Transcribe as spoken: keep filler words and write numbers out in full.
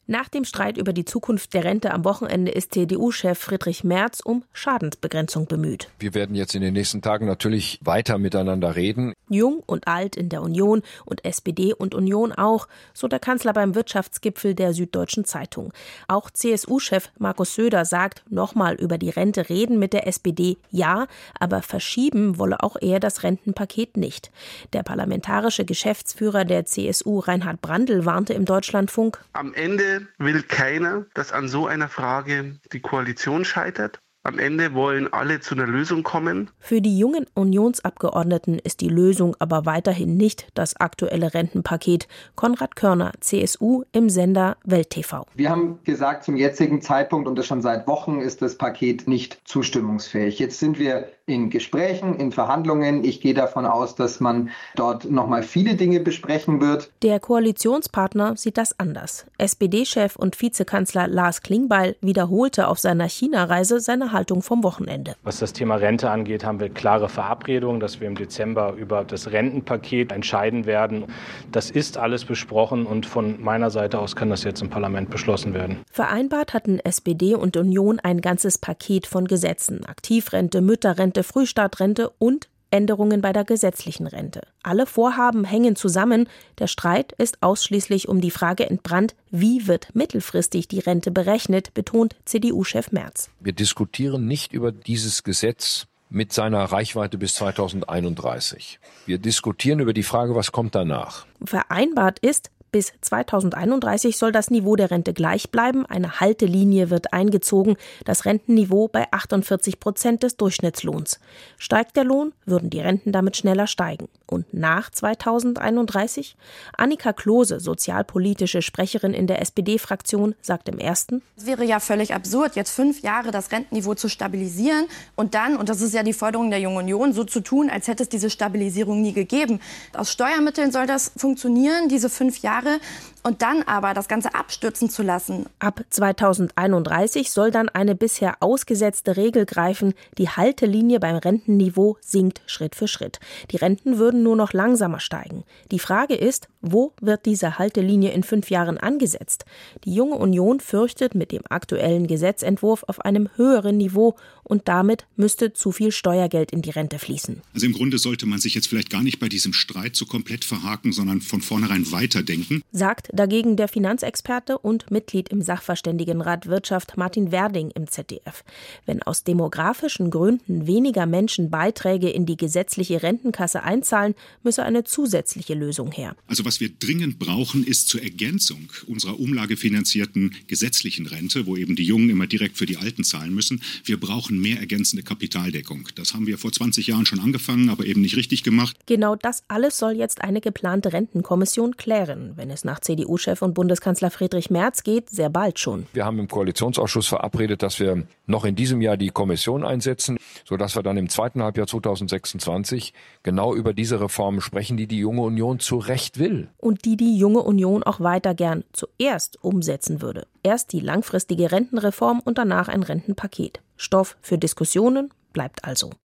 Nach dem Streit über die Zukunft der Rente am Wochenende ist C D U-Chef Friedrich Merz um Schadensbegrenzung bemüht. Wir werden jetzt in den nächsten Tagen natürlich weiter miteinander reden. Jung und alt in der Union und S P D und Union auch, so der Kanzler beim Wirtschaftsgipfel der Süddeutschen Zeitung. Auch C S U-Chef Markus Söder sagt, nochmal über die Rente reden mit der S P D ja, aber verschieben wolle auch er das Rentenpaket nicht. Der parlamentarische Geschäftsführer der C S U Reinhard Brandl warnte im Deutschlandfunk: Am Ende will keiner, dass an so einer Frage die Koalition scheitert. Am Ende wollen alle zu einer Lösung kommen. Für die jungen Unionsabgeordneten ist die Lösung aber weiterhin nicht das aktuelle Rentenpaket. Konrad Körner, C S U, im Sender Welt T V. Wir haben gesagt, zum jetzigen Zeitpunkt, und das schon seit Wochen, ist das Paket nicht zustimmungsfähig. Jetzt sind wir in Gesprächen, in Verhandlungen. Ich gehe davon aus, dass man dort nochmal viele Dinge besprechen wird. Der Koalitionspartner sieht das anders. S P D-Chef und Vizekanzler Lars Klingbeil wiederholte auf seiner China-Reise seine Haltung vom Wochenende. Was das Thema Rente angeht, haben wir klare Verabredungen, dass wir im Dezember über das Rentenpaket entscheiden werden. Das ist alles besprochen und von meiner Seite aus kann das jetzt im Parlament beschlossen werden. Vereinbart hatten S P D und Union ein ganzes Paket von Gesetzen. Aktivrente, Mütterrente, Frühstartrente und Änderungen bei der gesetzlichen Rente. Alle Vorhaben hängen zusammen. Der Streit ist ausschließlich um die Frage entbrannt, wie wird mittelfristig die Rente berechnet, betont C D U-Chef Merz. Wir diskutieren nicht über dieses Gesetz mit seiner Reichweite bis zweitausendeinunddreißig. Wir diskutieren über die Frage, was kommt danach. Vereinbart ist, bis zweitausendeinunddreißig soll das Niveau der Rente gleich bleiben. Eine Haltelinie wird eingezogen. Das Rentenniveau bei achtundvierzig Prozent des Durchschnittslohns. Steigt der Lohn, würden die Renten damit schneller steigen. Und nach zweitausendeinunddreißig? Annika Klose, sozialpolitische Sprecherin in der S P D-Fraktion, sagt im ersten: Es wäre ja völlig absurd, jetzt fünf Jahre das Rentenniveau zu stabilisieren und dann, und das ist ja die Forderung der Jungen Union, so zu tun, als hätte es diese Stabilisierung nie gegeben. Aus Steuermitteln soll das funktionieren, diese fünf Jahre. Und dann aber das Ganze abstürzen zu lassen. Ab zweitausendeinunddreißig soll dann eine bisher ausgesetzte Regel greifen. Die Haltelinie beim Rentenniveau sinkt Schritt für Schritt. Die Renten würden nur noch langsamer steigen. Die Frage ist, wo wird diese Haltelinie in fünf Jahren angesetzt? Die Junge Union fürchtet mit dem aktuellen Gesetzentwurf auf einem höheren Niveau und damit müsste zu viel Steuergeld in die Rente fließen. Also im Grunde sollte man sich jetzt vielleicht gar nicht bei diesem Streit so komplett verhaken, sondern von vornherein weiterdenken. Sagt dagegen der Finanzexperte und Mitglied im Sachverständigenrat Wirtschaft Martin Werding im Z D F. Wenn aus demografischen Gründen weniger Menschen Beiträge in die gesetzliche Rentenkasse einzahlen, müsse eine zusätzliche Lösung her. Also was wir dringend brauchen, ist zur Ergänzung unserer umlagefinanzierten gesetzlichen Rente, wo eben die Jungen immer direkt für die Alten zahlen müssen. Wir brauchen mehr ergänzende Kapitaldeckung. Das haben wir vor zwanzig Jahren schon angefangen, aber eben nicht richtig gemacht. Genau das alles soll jetzt eine geplante Rentenkommission klären, wenn es nach C D U-Chef und Bundeskanzler Friedrich Merz geht, sehr bald schon. Wir haben im Koalitionsausschuss verabredet, dass wir noch in diesem Jahr die Kommission einsetzen, sodass wir dann im zweiten Halbjahr zweitausendsechsundzwanzig genau über diese Reformen sprechen, die die Junge Union zu Recht will. Und die die Junge Union auch weiter gern zuerst umsetzen würde. Erst die langfristige Rentenreform und danach ein Rentenpaket. Stoff für Diskussionen bleibt also.